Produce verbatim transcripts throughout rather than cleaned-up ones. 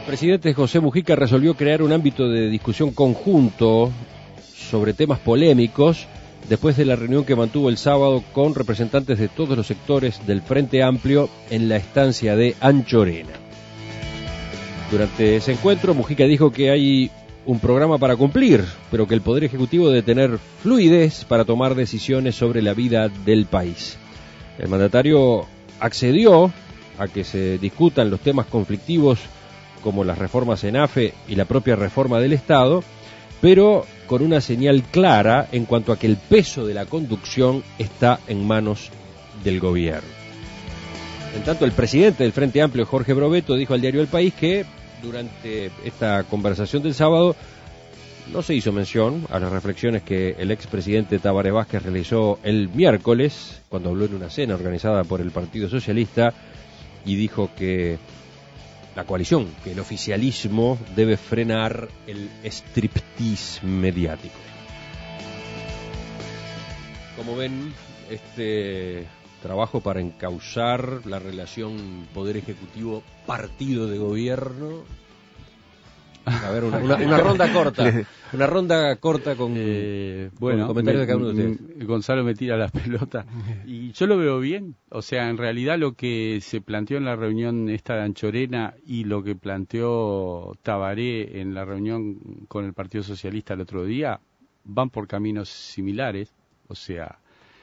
presidente José Mujica resolvió crear un ámbito de discusión conjunto sobre temas polémicos después de la reunión que mantuvo el sábado con representantes de todos los sectores del Frente Amplio en la estancia de Anchorena. Durante ese encuentro, Mujica dijo que hay un programa para cumplir, pero que el Poder Ejecutivo debe tener fluidez para tomar decisiones sobre la vida del país. El mandatario accedió a que se discutan los temas conflictivos como las reformas en A F E y la propia reforma del Estado, pero con una señal clara en cuanto a que el peso de la conducción está en manos del gobierno. En tanto, el presidente del Frente Amplio, Jorge Brovetto, dijo al diario El País que durante esta conversación del sábado no se hizo mención a las reflexiones que el expresidente Tabaré Vázquez realizó el miércoles, cuando habló en una cena organizada por el Partido Socialista, y dijo que la coalición, que el oficialismo debe frenar el striptease mediático. Como ven, este trabajo para encauzar la relación Poder Ejecutivo-Partido de Gobierno. A ver, una, una, una ronda corta, una ronda corta con, eh, bueno, con comentarios me, de cada uno de ustedes. Gonzalo me tira la pelota y yo lo veo bien. O sea, en realidad lo que se planteó en la reunión esta de Anchorena y lo que planteó Tabaré en la reunión con el Partido Socialista el otro día van por caminos similares. O sea,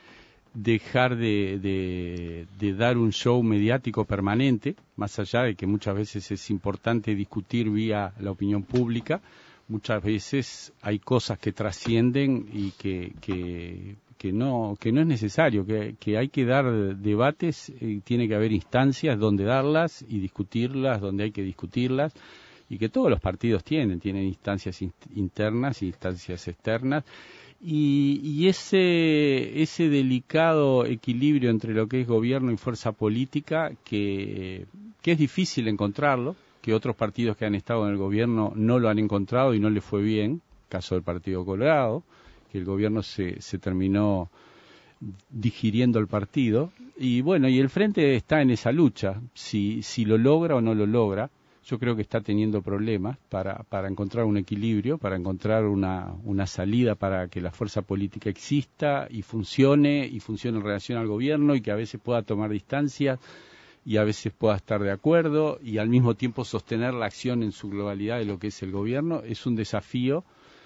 dejar de, de, de dar un show mediático permanente, más allá de que muchas veces es importante discutir vía la opinión pública, muchas veces hay cosas que trascienden y que, que, que, no, que no es necesario, que, que hay que dar debates, y tiene que haber instancias donde darlas y discutirlas, donde hay que discutirlas, y que todos los partidos tienen, tienen instancias internas y instancias externas. Y, y ese, ese delicado equilibrio entre lo que es gobierno y fuerza política, que, que es difícil encontrarlo, que otros partidos que han estado en el gobierno no lo han encontrado y no le fue bien, caso del Partido Colorado, que el gobierno se, se terminó digiriendo el partido, y bueno, y el Frente está en esa lucha, si, si lo logra o no lo logra. Yo creo que está teniendo problemas para, para encontrar un equilibrio, para encontrar una, una salida para que la fuerza política exista y funcione, y funcione en relación al gobierno, y que a veces pueda tomar distancias y a veces pueda estar de acuerdo, y al mismo tiempo sostener la acción en su globalidad de lo que es el gobierno. Es un desafío,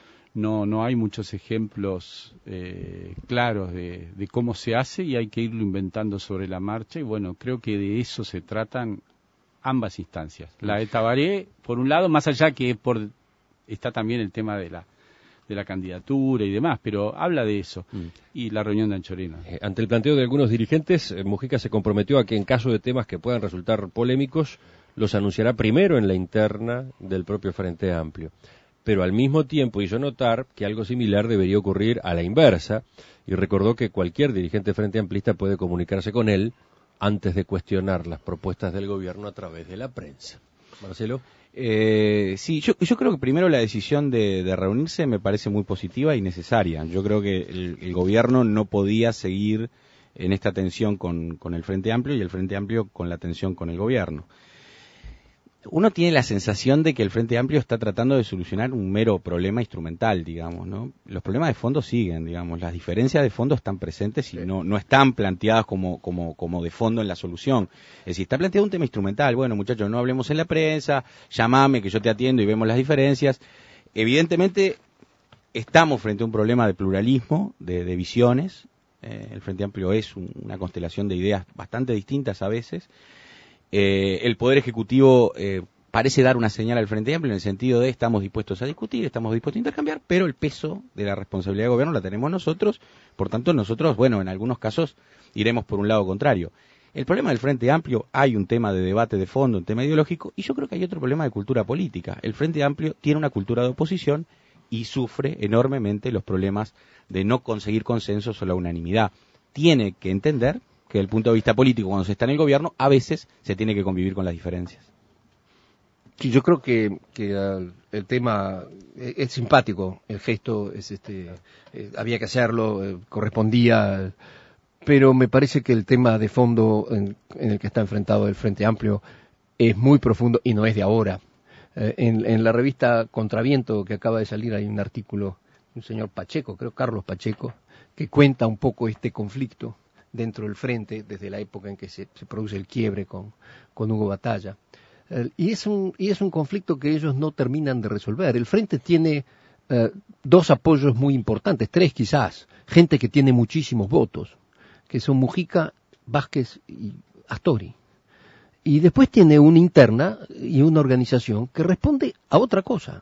no, no hay muchos ejemplos eh, claros de, de cómo se hace, y hay que irlo inventando sobre la marcha, y bueno, creo que de eso se tratan ambas instancias. La de Tabaré, por un lado, más allá que por está también el tema de la de la candidatura y demás, pero habla de eso. Mm. Y la reunión de Anchorena. Eh, ante el planteo de algunos dirigentes, eh, Mujica se comprometió a que en caso de temas que puedan resultar polémicos, los anunciará primero en la interna del propio Frente Amplio. Pero al mismo tiempo hizo notar que algo similar debería ocurrir a la inversa, y recordó que cualquier dirigente Frente Amplista puede comunicarse con él antes de cuestionar las propuestas del gobierno a través de la prensa. Marcelo. Eh, sí, yo, yo creo que primero la decisión de, de reunirse me parece muy positiva y necesaria. Yo creo que el, el gobierno no podía seguir en esta tensión con, con el Frente Amplio y el Frente Amplio con la tensión con el gobierno. Uno tiene la sensación de que el Frente Amplio está tratando de solucionar un mero problema instrumental, digamos, ¿no? Los problemas de fondo siguen, digamos, las diferencias de fondo están presentes y no, no están planteadas como, como, como de fondo en la solución. Es decir, está planteado un tema instrumental. Bueno, muchachos, no hablemos en la prensa, llámame que yo te atiendo y vemos las diferencias. Evidentemente, estamos frente a un problema de pluralismo, de, de visiones. Eh, el Frente Amplio es un, una constelación de ideas bastante distintas a veces. Eh, el Poder Ejecutivo eh, parece dar una señal al Frente Amplio en el sentido de estamos dispuestos a discutir, estamos dispuestos a intercambiar, pero el peso de la responsabilidad de gobierno la tenemos nosotros, por tanto nosotros, bueno, en algunos casos iremos por un lado contrario. El problema del Frente Amplio, hay un tema de debate de fondo, un tema ideológico, y yo creo que hay otro problema de cultura política. El Frente Amplio tiene una cultura de oposición y sufre enormemente los problemas de no conseguir consensos o la unanimidad. Tiene que entender que desde el punto de vista político, cuando se está en el gobierno, a veces se tiene que convivir con las diferencias. Sí, yo creo que, que el, el tema es, es simpático, el gesto es este, eh, había que hacerlo, eh, correspondía, pero me parece que el tema de fondo en, en el que está enfrentado el Frente Amplio es muy profundo y no es de ahora. Eh, en, en la revista Contraviento que acaba de salir hay un artículo, un señor Pacheco, creo Carlos Pacheco, que cuenta un poco este conflicto dentro del frente desde la época en que se, se produce el quiebre con, con Hugo Batalla. Eh, y, es un, y es un conflicto que ellos no terminan de resolver. El frente tiene eh, dos apoyos muy importantes, tres quizás, gente que tiene muchísimos votos, que son Mujica, Vázquez y Astori. Y después tiene una interna y una organización que responde a otra cosa.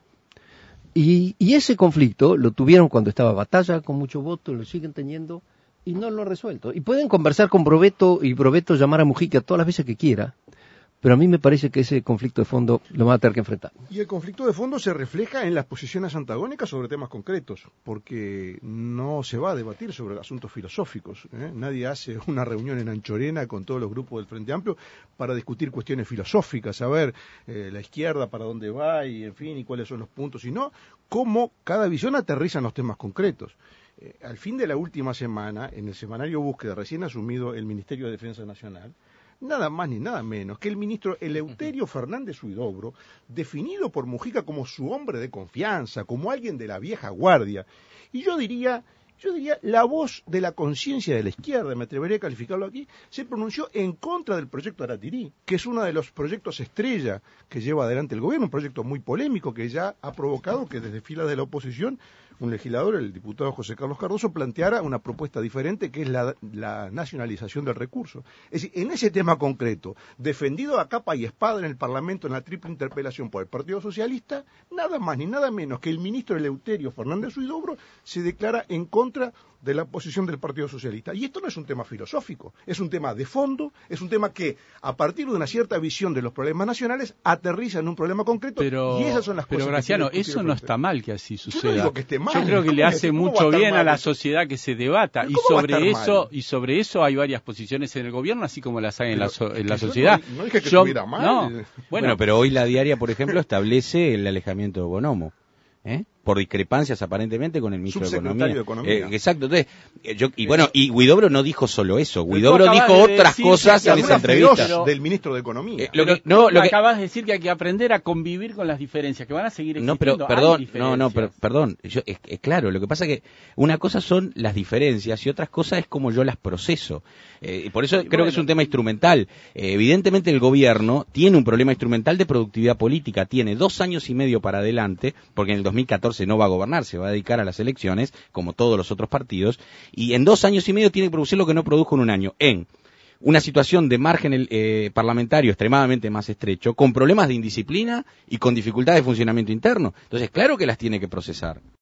Y, y ese conflicto lo tuvieron cuando estaba Batalla con mucho voto, lo siguen teniendo y no lo han resuelto. Y pueden conversar con Brovetto y Brovetto llamar a Mujica todas las veces que quiera, pero a mí me parece que ese conflicto de fondo lo van a tener que enfrentar. Y el conflicto de fondo se refleja en las posiciones antagónicas sobre temas concretos, porque no se va a debatir sobre asuntos filosóficos, ¿eh? Nadie hace una reunión en Anchorena con todos los grupos del Frente Amplio para discutir cuestiones filosóficas, saber eh, la izquierda para dónde va y, en fin, y cuáles son los puntos, sino cómo cada visión aterriza en los temas concretos. Eh, al fin de la última semana, en el semanario Búsqueda, recién asumido el Ministerio de Defensa Nacional, nada más ni nada menos que el ministro Eleuterio Fernández Huidobro, definido por Mujica como su hombre de confianza, como alguien de la vieja guardia, y yo diría, yo diría, la voz de la conciencia de la izquierda, me atrevería a calificarlo aquí, se pronunció en contra del proyecto Aratirí, que es uno de los proyectos estrella que lleva adelante el gobierno, un proyecto muy polémico que ya ha provocado que desde filas de la oposición un legislador, el diputado José Carlos Cardoso, planteara una propuesta diferente que es la, la nacionalización del recurso. Es decir, en ese tema concreto, defendido a capa y espada en el Parlamento en la triple interpelación por el Partido Socialista, nada más ni nada menos que el ministro Eleuterio Fernández Huidobro se declara en contra de la posición del Partido Socialista. Y esto no es un tema filosófico, es un tema de fondo, es un tema que, a partir de una cierta visión de los problemas nacionales, aterriza en un problema concreto, pero, y esas son las pero cosas Graciano, que eso no está mal que así suceda. Yo no digo que esté mal. Yo creo que le hace mucho bien a la sociedad que se debata, y sobre eso mal? y sobre eso hay varias posiciones en el gobierno, así como las hay en pero, la, so, en la yo sociedad. No, no dije que yo, estuviera mal. No, bueno, bueno, pero hoy la Diaria, por ejemplo, establece el alejamiento de Bonomo, ¿eh? Por discrepancias aparentemente con el ministro de Economía. De Economía. Eh, exacto. Entonces, eh, yo, y bueno, y Huidobro no dijo solo eso. Huidobro acabas dijo de otras decir cosas que en esa entrevista. pero- del ministro de Economía. Eh, lo Pero que- no, lo que- acabas de decir que hay que aprender a convivir con las diferencias, que van a seguir existiendo. No, pero Hay perdón, no, no, diferencias. pero, perdón, yo, es, es claro, lo que pasa que una cosa son las diferencias y otras cosas es como yo las proceso. Eh, y por eso Y creo bueno. que es un tema instrumental. Eh, evidentemente el gobierno tiene un problema instrumental de productividad política, tiene dos años y medio para adelante, porque en el dos mil catorce no va a gobernar, se va a dedicar a las elecciones, como todos los otros partidos, y en dos años y medio tiene que producir lo que no produjo en un año, en una situación de margen eh, parlamentario extremadamente más estrecho, con problemas de indisciplina y con dificultades de funcionamiento interno. Entonces, claro que las tiene que procesar.